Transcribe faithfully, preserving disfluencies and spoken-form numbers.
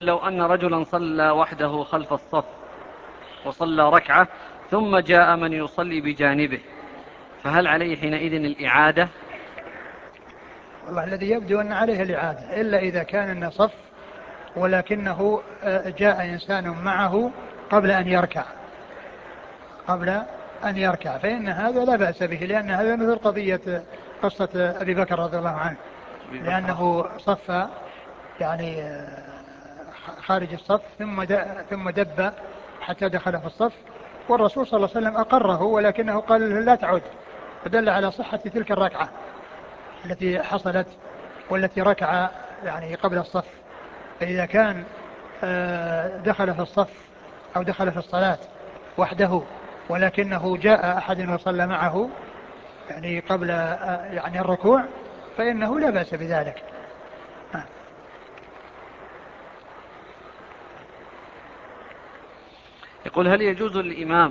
لو أن رجلا صلى وحده خلف الصف وصلى ركعة ثم جاء من يصلي بجانبه، فهل عليه حينئذ الإعادة؟ والله الذي يبدو أن عليه الإعادة، إلا إذا كان أنه صف ولكنه جاء إنسان معه قبل أن يركع قبل أن يركع فإن هذا لا بأس به، لأن هذا مثل قضية قصة أبي بكر رضي الله عنه، لأنه صف يعني خارج الصف ثم ثم دب حتى دخل في الصف، والرسول صلى الله عليه وسلم أقره ولكنه قال لا تعد، فدل على صحة تلك الركعة التي حصلت والتي ركع يعني قبل الصف. فإذا كان دخل في الصف أو دخل في الصلاة وحده ولكنه جاء أحد وصلى معه يعني قبل يعني الركوع فإنه لا بأس بذلك. يقول: هل يجوز للإمام